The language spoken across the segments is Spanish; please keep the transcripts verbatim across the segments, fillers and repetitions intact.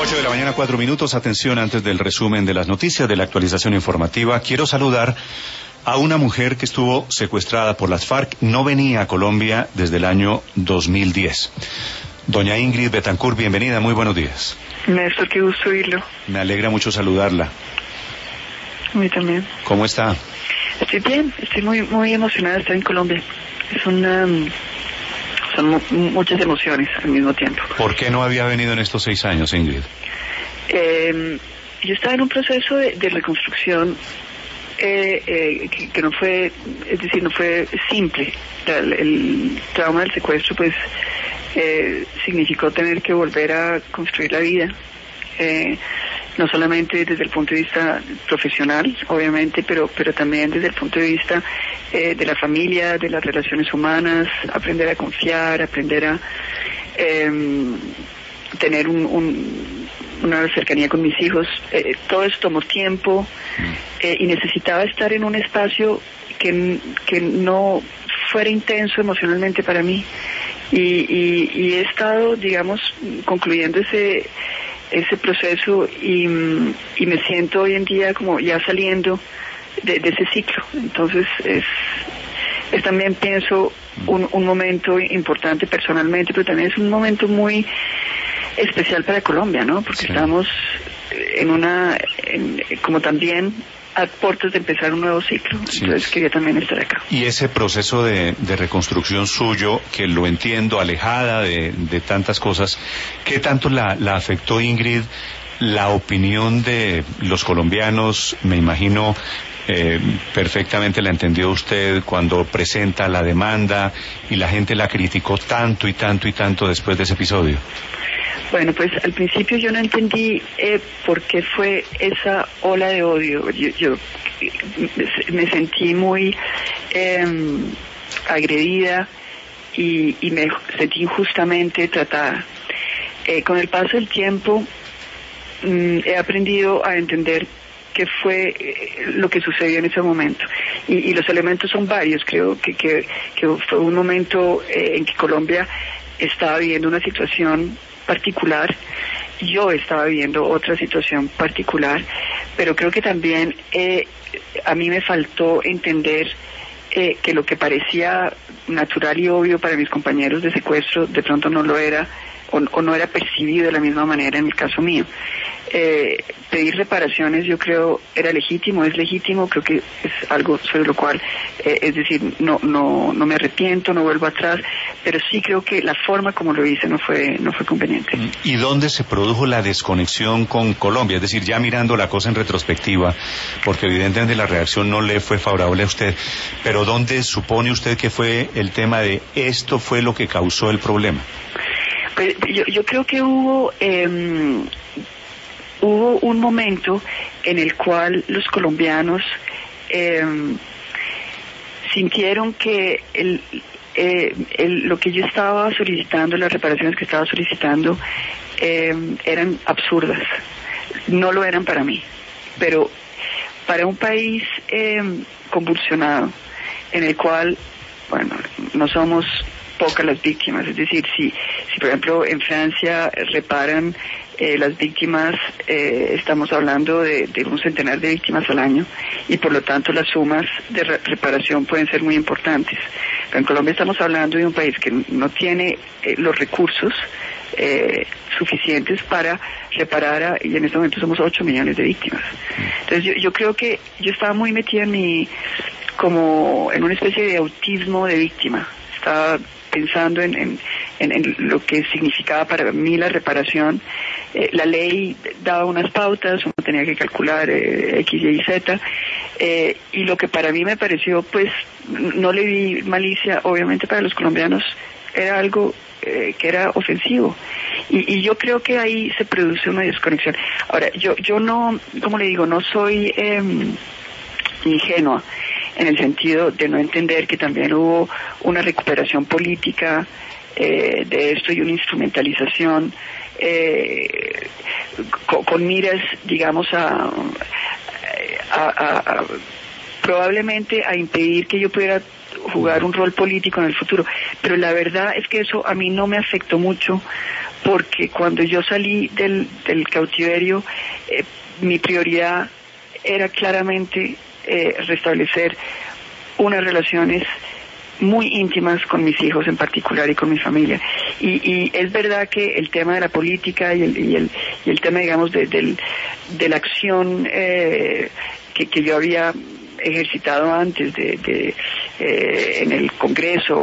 ocho de la mañana, cuatro minutos. Atención, antes del resumen de las noticias de la actualización informativa, quiero saludar a una mujer que estuvo secuestrada por las FARC. No venía a Colombia desde el año dos mil diez. Doña Ingrid Betancourt, bienvenida, muy buenos días. Néstor, qué gusto oírlo. Me alegra mucho saludarla. A mí también. ¿Cómo está? Estoy bien, estoy muy muy emocionada de estar en Colombia. Es una... son mu muchas emociones al mismo tiempo. ¿Por qué no había venido en estos seis años, Ingrid? Eh, yo estaba en un proceso de, de reconstrucción eh, eh, que, que no fue, es decir, no fue simple. El, el trauma del secuestro, pues, eh, significó tener que volver a construir la vida. Eh, no solamente desde el punto de vista profesional, obviamente, pero pero también desde el punto de vista eh, de la familia, de las relaciones humanas, aprender a confiar, aprender a eh, tener un, un, una cercanía con mis hijos. Eh, todo eso tomó tiempo eh, y necesitaba estar en un espacio que, que no fuera intenso emocionalmente para mí. Y, y, y he estado, digamos, concluyendo ese ese proceso y, y me siento hoy en día como ya saliendo de, de ese ciclo. Entonces es, es también, pienso, un, un momento importante personalmente, pero también es un momento muy especial para Colombia, ¿no? Porque sí, estamos en una, en, como también a puertas de empezar un nuevo ciclo. Sí. Entonces quería también estar acá. Y ese proceso de, de reconstrucción suyo, que lo entiendo, alejada de, de tantas cosas, ¿qué tanto la, la afectó, Ingrid, la opinión de los colombianos? Me imagino eh, perfectamente la entendió usted cuando presenta la demanda y la gente la criticó tanto y tanto y tanto después de ese episodio. Bueno, pues al principio yo no entendí eh, por qué fue esa ola de odio. Yo, yo me sentí muy eh, agredida y, y me sentí injustamente tratada. Eh, con el paso del tiempo mm, he aprendido a entender qué fue eh, lo que sucedió en ese momento. Y, y los elementos son varios. Creo que, que, que fue un momento eh, en que Colombia estaba viviendo una situación particular. Yo estaba viviendo otra situación particular, pero creo que también eh, a mí me faltó entender eh, que lo que parecía natural y obvio para mis compañeros de secuestro de pronto no lo era, o, o no era percibido de la misma manera en el caso mío. Eh, pedir reparaciones, yo creo, era legítimo, es legítimo, creo que es algo sobre lo cual, eh, es decir, no no no me arrepiento, no vuelvo atrás, pero sí creo que la forma como lo hice no fue no fue conveniente. ¿Y dónde se produjo la desconexión con Colombia? Es decir, ya mirando la cosa en retrospectiva, porque evidentemente la reacción no le fue favorable a usted, pero ¿dónde supone usted que fue el tema de esto fue lo que causó el problema? Pues yo, yo creo que hubo eh, hubo un momento en el cual los colombianos eh, sintieron que el, eh, el, lo que yo estaba solicitando, las reparaciones que estaba solicitando, eh, eran absurdas. No lo eran para mí, pero para un país eh, convulsionado, en el cual, bueno, no somos pocas las víctimas, es decir, si, si por ejemplo en Francia reparan eh, las víctimas, eh, estamos hablando de, de un centenar de víctimas al año, y por lo tanto las sumas de re reparación pueden ser muy importantes. Pero en Colombia estamos hablando de un país que no tiene eh, los recursos eh, suficientes para reparar, a, y en este momento somos ocho millones de víctimas. Entonces yo, yo creo que yo estaba muy metida en mi, como en una especie de autismo de víctima. Estaba pensando en, en, en, en lo que significaba para mí la reparación. Eh, la ley daba unas pautas, uno tenía que calcular eh, X, Y, Z, eh, y lo que para mí me pareció, pues, no le vi malicia, obviamente para los colombianos era algo eh, que era ofensivo, y, y yo creo que ahí se produce una desconexión. Ahora, yo yo no, como le digo, no soy eh, ingenua, en el sentido de no entender que también hubo una recuperación política eh, de esto y una instrumentalización eh, con, con miras, digamos, a, a, a, a probablemente a impedir que yo pudiera jugar un rol político en el futuro. Pero la verdad es que eso a mí no me afectó mucho, porque cuando yo salí del, del cautiverio, eh, mi prioridad era claramente eh, restablecer unas relaciones muy íntimas con mis hijos en particular y con mi familia. Y, y es verdad que el tema de la política y el, y el, y el tema, digamos, de, del, de la acción eh, que, que yo había ejercitado antes de, de eh, en el Congreso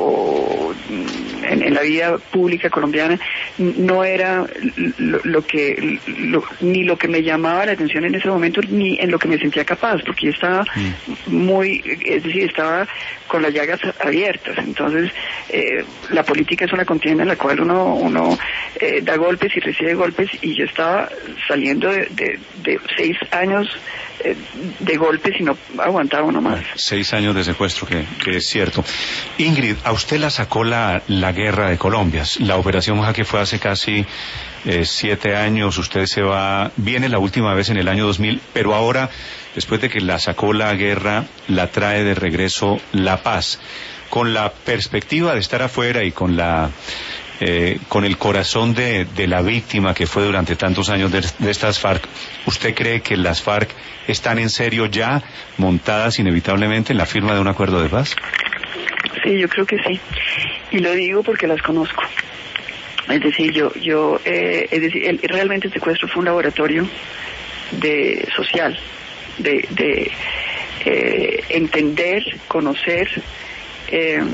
o en, en la vida pública colombiana, no era lo, lo que lo, ni lo que me llamaba la atención en ese momento, ni en lo que me sentía capaz, porque yo estaba mm. muy, es decir, estaba con las llagas abiertas. Entonces eh, la política es una contienda en la cual uno uno eh, da golpes y recibe golpes, y yo estaba saliendo de, de, de seis años eh, de golpes y no aguantaba uno más. Seis años de secuestro, que, que es cierto. Ingrid, a usted la sacó la, la guerra de Colombia. La operación Jaque fue hace casi eh, siete años. Usted se va, viene la última vez en el año dos mil, pero ahora, después de que la sacó la guerra, la trae de regreso la paz. Con la perspectiva de estar afuera y con la eh, con el corazón de, de la víctima que fue durante tantos años de, de estas FARC, ¿usted cree que las FARC están en serio ya montadas inevitablemente en la firma de un acuerdo de paz? Sí, yo creo que sí. Y lo digo porque las conozco. Es decir, yo, yo, eh, es decir, el, realmente el secuestro fue un laboratorio de social, de, de eh, entender, conocer eh,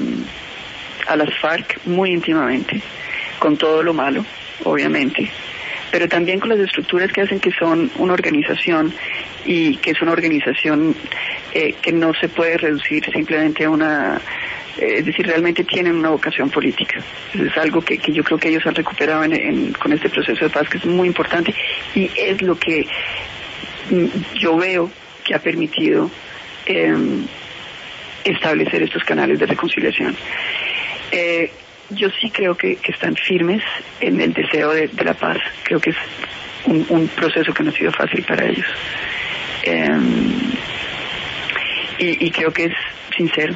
a las FARC muy íntimamente, con todo lo malo, obviamente, pero también con las estructuras que hacen que son una organización, y que es una organización eh, que no se puede reducir simplemente a una, eh, es decir, realmente tienen una vocación política. Es algo que, que yo creo que ellos han recuperado en, en, con este proceso de paz, que es muy importante, y es lo que mm, yo veo que ha permitido eh, establecer estos canales de reconciliación. Eh, yo sí creo que, que están firmes en el deseo de, de la paz. Creo que es un, un proceso que no ha sido fácil para ellos. Eh, y, y creo que es sincero.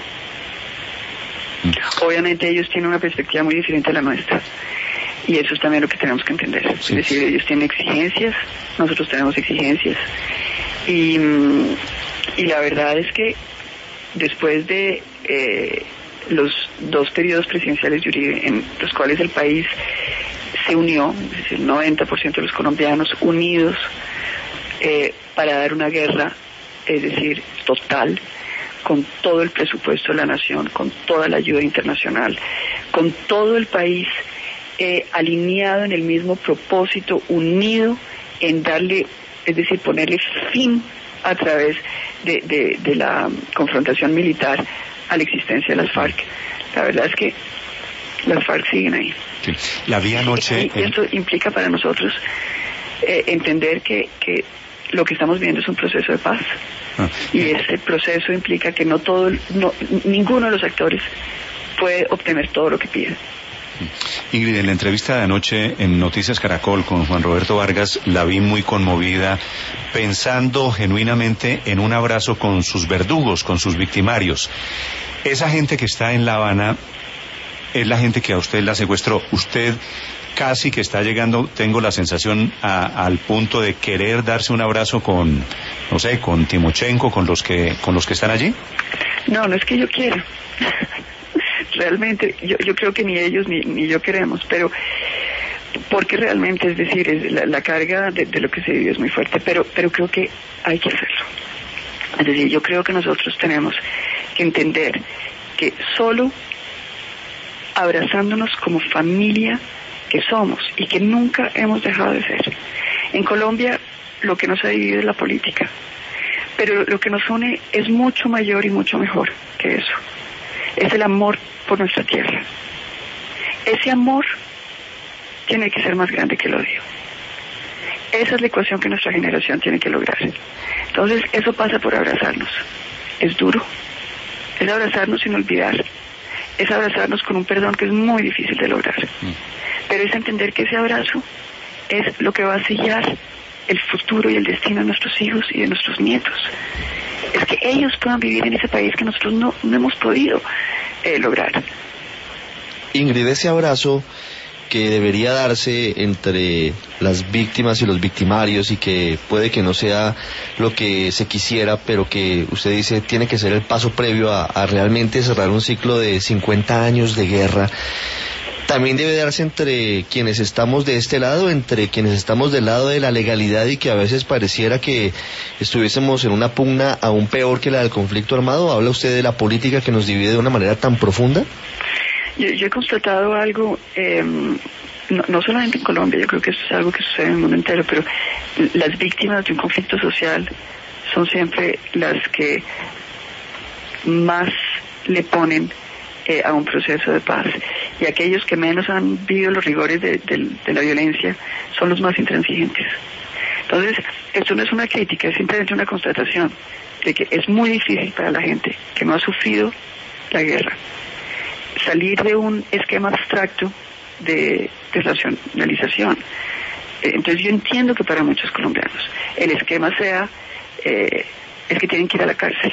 Obviamente ellos tienen una perspectiva muy diferente a la nuestra, y eso es también lo que tenemos que entender. Sí. Es decir, ellos tienen exigencias, nosotros tenemos exigencias, y, y la verdad es que después de eh, los dos periodos presidenciales de Uribe, en los cuales el país se unió, es decir, el noventa por ciento de los colombianos unidos eh, para dar una guerra, es decir, total, con todo el presupuesto de la nación, con toda la ayuda internacional, con todo el país eh, alineado en el mismo propósito, unido en darle, es decir, ponerle fin a través de, de, de la confrontación militar a la existencia de las FARC. La verdad es que las FARC siguen ahí. Sí. La vi anoche. Y, y esto implica para nosotros eh, entender que, que lo que estamos viendo es un proceso de paz. Ah. Y ese proceso implica que no todo, no, ninguno de los actores puede obtener todo lo que pide. Ingrid, en la entrevista de anoche en Noticias Caracol con Juan Roberto Vargas, la vi muy conmovida, pensando genuinamente en un abrazo con sus verdugos, con sus victimarios. Esa gente que está en La Habana es la gente que a usted la secuestró. Usted casi que está llegando, tengo la sensación, a, al punto de querer darse un abrazo con, no sé, con Timochenko, con los que, con los que están allí. No, no es que yo quiera. Realmente, yo, yo creo que ni ellos ni, ni yo queremos, pero porque realmente, es decir, es la, la carga de, de lo que se vive es muy fuerte, pero, pero creo que hay que hacerlo. Es decir, yo creo que nosotros tenemos que entender que solo abrazándonos como familia que somos y que nunca hemos dejado de ser. En Colombia lo que nos ha dividido es la política, pero lo que nos une es mucho mayor y mucho mejor que eso. Es el amor por nuestra tierra. Ese amor tiene que ser más grande que el odio. Esa es la ecuación que nuestra generación tiene que lograr. Entonces, eso pasa por abrazarnos. Es duro. Es abrazarnos sin olvidar. Es abrazarnos con un perdón que es muy difícil de lograr. Pero es entender que ese abrazo es lo que va a sellar el futuro y el destino de nuestros hijos y de nuestros nietos. Es que ellos puedan vivir en ese país que nosotros no, no hemos podido eh, lograr. Ingrid, ese abrazo que debería darse entre las víctimas y los victimarios, y que puede que no sea lo que se quisiera, pero que usted dice tiene que ser el paso previo a, a realmente cerrar un ciclo de cincuenta años de guerra, también debe darse entre quienes estamos de este lado, entre quienes estamos del lado de la legalidad, y que a veces pareciera que estuviésemos en una pugna aún peor que la del conflicto armado. ¿Habla usted de la política que nos divide de una manera tan profunda? Yo, yo he constatado algo, eh, no, no solamente en Colombia, yo creo que eso es algo que sucede en el mundo entero, pero las víctimas de un conflicto social son siempre las que más le ponen Eh, a un proceso de paz, y aquellos que menos han vivido los rigores de, de, de la violencia son los más intransigentes. Entonces, esto no es una crítica, es simplemente una constatación de que es muy difícil para la gente que no ha sufrido la guerra salir de un esquema abstracto de, de racionalización. Eh, entonces yo entiendo que para muchos colombianos el esquema sea eh, es que tienen que ir a la cárcel.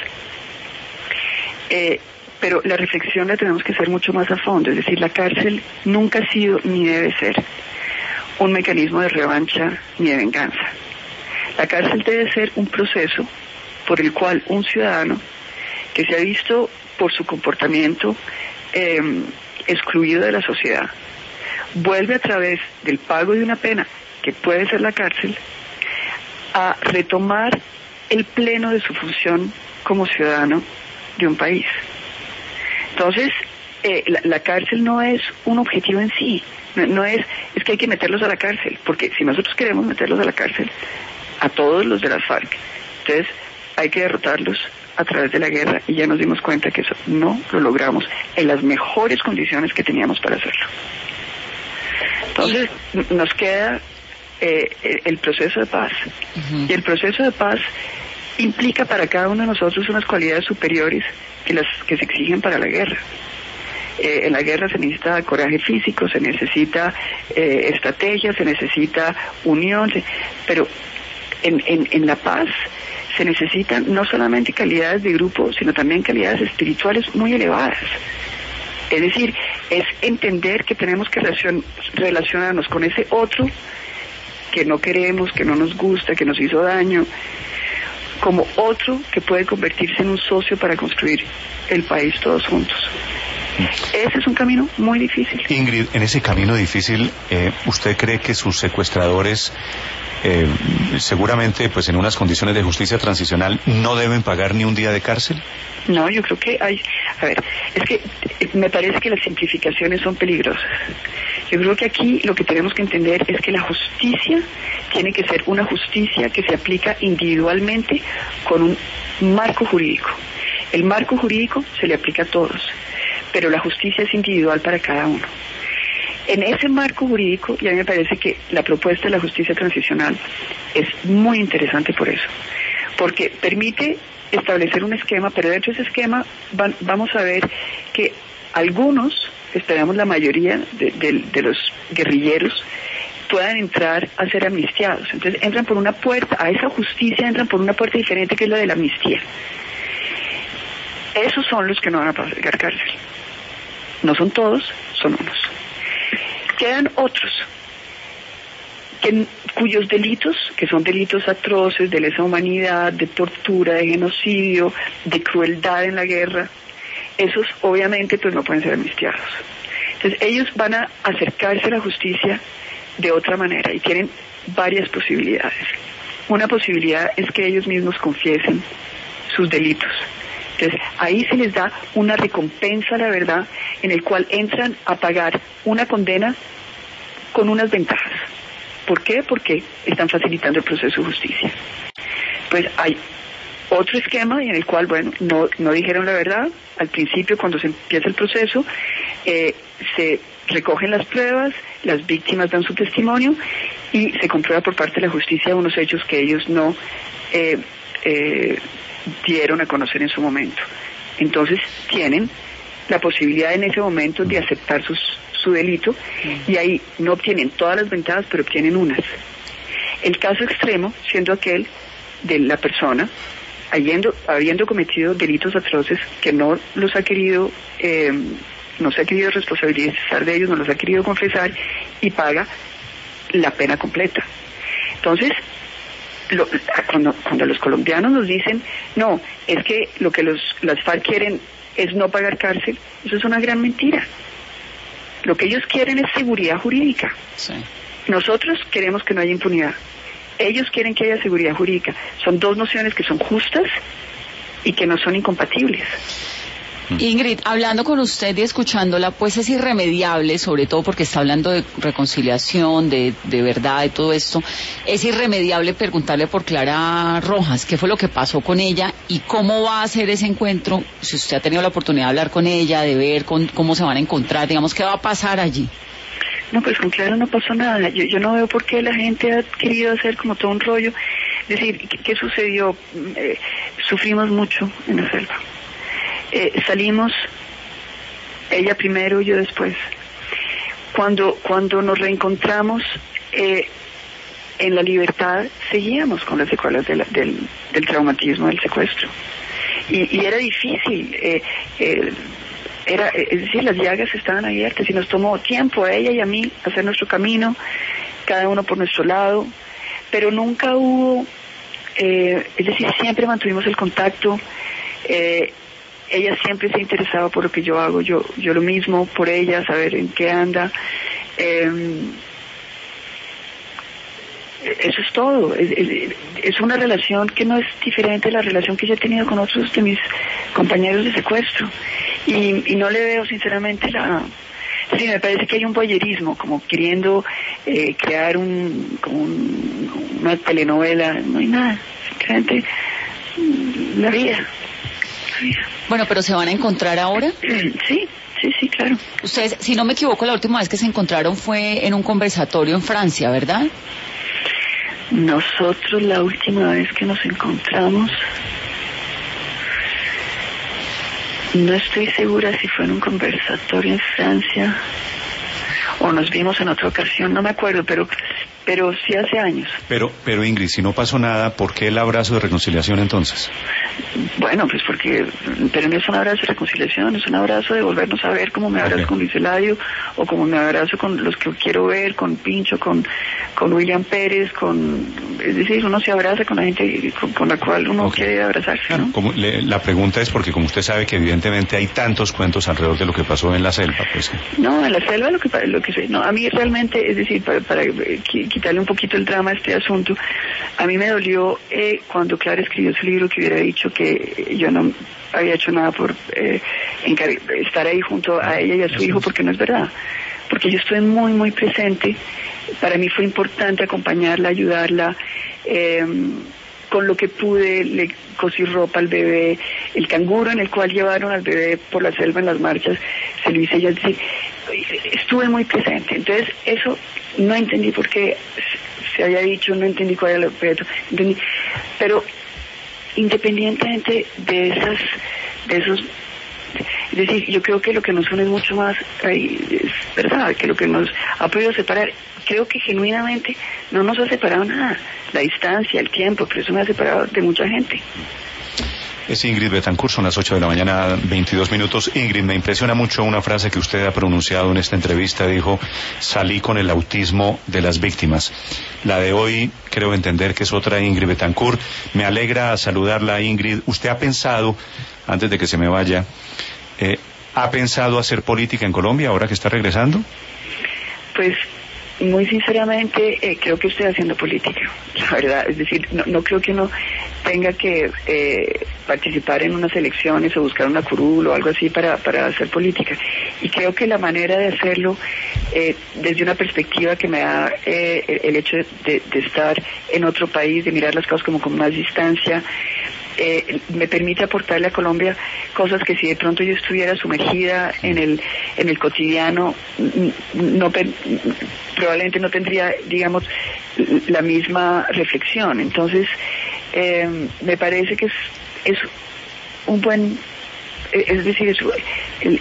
Eh, Pero la reflexión la tenemos que hacer mucho más a fondo, es decir, la cárcel nunca ha sido ni debe ser un mecanismo de revancha ni de venganza. La cárcel debe ser un proceso por el cual un ciudadano que se ha visto por su comportamiento eh, excluido de la sociedad vuelve a través del pago de una pena, que puede ser la cárcel, a retomar el pleno de su función como ciudadano de un país. Entonces, eh, la, la cárcel no es un objetivo en sí, no, no es, es que hay que meterlos a la cárcel, porque si nosotros queremos meterlos a la cárcel, a todos los de las FARC, entonces hay que derrotarlos a través de la guerra, y ya nos dimos cuenta que eso no lo logramos en las mejores condiciones que teníamos para hacerlo. Entonces, nos queda eh, el proceso de paz, uh-huh. y el proceso de paz implica para cada uno de nosotros unas cualidades superiores que las que se exigen para la guerra. Eh, en la guerra se necesita coraje físico, se necesita eh, estrategia, se necesita unión, se, pero en, en, en la paz se necesitan no solamente calidades de grupo, sino también calidades espirituales muy elevadas. Es decir, es entender que tenemos que relacion, relacionarnos con ese otro que no queremos, que no nos gusta, que nos hizo daño, como otro que puede convertirse en un socio para construir el país todos juntos. Ese es un camino muy difícil. Ingrid, en ese camino difícil, eh, ¿usted cree que sus secuestradores, eh, seguramente pues en unas condiciones de justicia transicional, no deben pagar ni un día de cárcel? No, yo creo que hay... A ver, es que me parece que las simplificaciones son peligrosas. Yo creo que aquí lo que tenemos que entender es que la justicia tiene que ser una justicia que se aplica individualmente con un marco jurídico. El marco jurídico se le aplica a todos, pero la justicia es individual para cada uno. En ese marco jurídico, y a mí me parece que la propuesta de la justicia transicional es muy interesante por eso, porque permite establecer un esquema, pero dentro de ese esquema van, vamos a ver que algunos, esperamos la mayoría de, de, de los guerrilleros, puedan entrar a ser amnistiados. Entonces entran por una puerta, a esa justicia entran por una puerta diferente, que es la de la amnistía. Esos son los que no van a pagar cárcel. No son todos, son unos. Quedan otros que, cuyos delitos, que son delitos atroces de lesa humanidad, de tortura, de genocidio, de crueldad en la guerra, esos obviamente pues no pueden ser amnistiados. Entonces ellos van a acercarse a la justicia de otra manera y tienen varias posibilidades. Una posibilidad es que ellos mismos confiesen sus delitos. Entonces ahí se les da una recompensa a la verdad, en el cual entran a pagar una condena con unas ventajas. ¿Por qué? Porque están facilitando el proceso de justicia. Pues hay otro esquema en el cual, bueno, no, no dijeron la verdad. Al principio, cuando se empieza el proceso, eh, se recogen las pruebas, las víctimas dan su testimonio y se comprueba por parte de la justicia unos hechos que ellos no eh, eh, dieron a conocer en su momento. Entonces tienen la posibilidad en ese momento de aceptar sus, su delito, y ahí no obtienen todas las ventajas, pero obtienen unas. El caso extremo siendo aquel de la persona habiendo, habiendo cometido delitos atroces que no los ha querido eh, no se ha querido responsabilizar de ellos, no los ha querido confesar y paga la pena completa. Entonces, lo, cuando, cuando los colombianos nos dicen, no, es que lo que los, las FARC quieren es no pagar cárcel, eso es una gran mentira. Lo que ellos quieren es seguridad jurídica. Sí. Nosotros queremos que no haya impunidad. Ellos quieren que haya seguridad jurídica. Son dos nociones que son justas y que no son incompatibles. Ingrid, hablando con usted y escuchándola, pues es irremediable, sobre todo porque está hablando de reconciliación, de, de verdad, de todo esto, es irremediable preguntarle por Clara Rojas, qué fue lo que pasó con ella y cómo va a ser ese encuentro, si usted ha tenido la oportunidad de hablar con ella, de ver con, cómo se van a encontrar, digamos, qué va a pasar allí. No, pues con Clara no pasó nada. Yo, yo no veo por qué la gente ha querido hacer como todo un rollo. Es decir, ¿qué, qué sucedió? Eh, sufrimos mucho en la selva. Eh, salimos, ella primero, yo después. Cuando cuando nos reencontramos eh, en la libertad, seguíamos con las secuelas de la, del, del traumatismo del secuestro. Y, y era difícil. Eh, eh, era, es decir, las llagas estaban abiertas y nos tomó tiempo a ella y a mí hacer nuestro camino, cada uno por nuestro lado, pero nunca hubo, eh, es decir, siempre mantuvimos el contacto. Eh, ella siempre se interesaba por lo que yo hago, yo yo lo mismo por ella, saber en qué anda. Eh, eso es todo. Es, es, es una relación que no es diferente a la relación que yo he tenido con otros de mis compañeros de secuestro. Y, y no le veo sinceramente la... Sí, me parece que hay un voyerismo, como queriendo eh, crear un, como un, una telenovela. No hay nada, simplemente la vida. Bueno, pero ¿se van a encontrar ahora? Sí, sí, sí, claro. Ustedes, si no me equivoco, la última vez que se encontraron fue en un conversatorio en Francia, ¿verdad? Nosotros la última vez que nos encontramos, no estoy segura si fue en un conversatorio en Francia o nos vimos en otra ocasión, no me acuerdo, pero pero sí hace años. Pero, pero Ingrid, si no pasó nada, ¿por qué el abrazo de reconciliación entonces? Bueno, pues porque, pero no es un abrazo de reconciliación, es un abrazo de volvernos a ver, como me abrazo okay. con Luis Eladio, o como me abrazo con los que quiero ver, con Pincho, con con William Pérez, con, es decir, uno se abraza con la gente con, con la cual uno okay. quiere abrazarse, claro, ¿no? Como le, la pregunta es porque como usted sabe que evidentemente hay tantos cuentos alrededor de lo que pasó en la selva, pues. No, en la selva lo que lo que no, a mí realmente, es decir, para, para quitarle un poquito el drama a este asunto, a mí me dolió eh, cuando Clara escribió su libro, que hubiera dicho que yo no había hecho nada por eh, estar ahí junto a ella y a su hijo, porque no es verdad, porque yo estuve muy muy presente. Para mí fue importante acompañarla, ayudarla, eh, con lo que pude, le cosí ropa al bebé, el canguro en el cual llevaron al bebé por la selva en las marchas, se lo hice yo, es decir, estuve muy presente. Entonces eso no entendí por qué se había dicho, no entendí cuál era el objeto, entendí, pero independientemente de esas, de esos, es decir, yo creo que lo que nos une es mucho más, es verdad, que lo que nos ha podido separar, creo que genuinamente no nos ha separado nada, la distancia, el tiempo, pero eso me ha separado de mucha gente. Es Ingrid Betancourt, son las ocho de la mañana, veintidós minutos. Ingrid, me impresiona mucho una frase que usted ha pronunciado en esta entrevista, dijo, salí con el autismo de las víctimas. La de hoy creo entender que es otra Ingrid Betancourt. Me alegra saludarla, Ingrid. ¿Usted ha pensado, antes de que se me vaya, eh, ha pensado hacer política en Colombia ahora que está regresando? Pues muy sinceramente eh, creo que estoy haciendo política, la verdad, es decir, no, no creo que uno tenga que eh, participar en unas elecciones o buscar una curul o algo así para, para hacer política, y creo que la manera de hacerlo eh, desde una perspectiva que me da eh, el hecho de, de estar en otro país, de mirar las cosas como con más distancia, Eh, me permite aportarle a Colombia cosas que si de pronto yo estuviera sumergida en el en el cotidiano, no probablemente no tendría, digamos, la misma reflexión. Entonces eh, me parece que es, es un buen, es decir, es, el,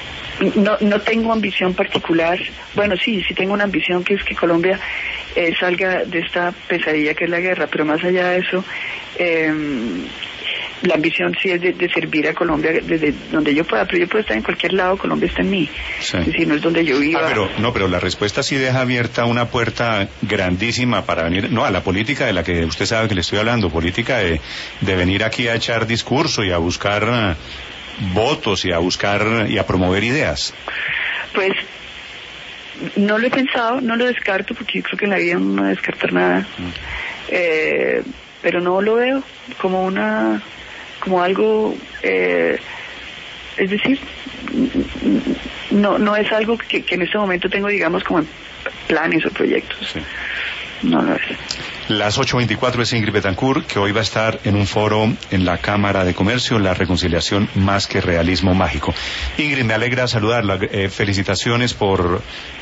no no tengo ambición particular. Bueno, sí, sí tengo una ambición, que es que Colombia eh, salga de esta pesadilla que es la guerra, pero más allá de eso, eh, la ambición sí es de, de servir a Colombia desde donde yo pueda, pero yo puedo estar en cualquier lado, Colombia está en mí. Sí. Es decir, no es donde yo viva. Ah, pero, no, pero la respuesta sí deja abierta una puerta grandísima para venir, no, a la política de la que usted sabe que le estoy hablando, política de, de venir aquí a echar discurso y a buscar uh, votos y a buscar y a promover ideas. Pues no lo he pensado, no lo descarto, porque yo creo que en la vida uno no debe descartar nada. Mm. Eh, pero no lo veo como una, como algo, eh, es decir, no no es algo que, que en este momento tengo, digamos, como en planes o proyectos. Sí. No lo es. Las ocho veinticuatro es Ingrid Betancourt, que hoy va a estar en un foro en la Cámara de Comercio, La Reconciliación más que Realismo Mágico. Ingrid, me alegra saludarla. Eh, felicitaciones por